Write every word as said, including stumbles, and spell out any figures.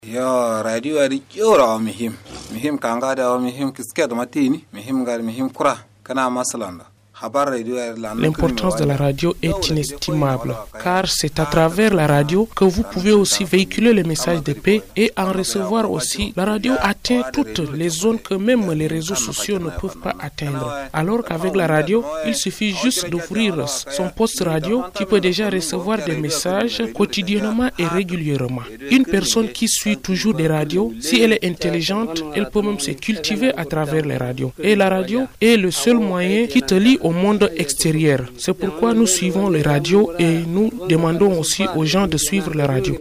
Yo radio ari yora muhim muhim kanga da muhim kiske da matini muhim gar muhim kura kana masalanda. L'importance de la radio est inestimable, car c'est à travers la radio que vous pouvez aussi véhiculer les messages de paix et en recevoir aussi. La radio atteint toutes les zones que même les réseaux sociaux ne peuvent pas atteindre. Alors qu'avec la radio, il suffit juste d'ouvrir son poste radio qui peut déjà recevoir des messages quotidiennement et régulièrement. Une personne qui suit toujours des radios, si elle est intelligente, elle peut même se cultiver à travers les radios. Et la radio est le seul moyen qui te lie au monde extérieur. C'est pourquoi nous suivons les radios et nous demandons aussi aux gens de suivre les radios.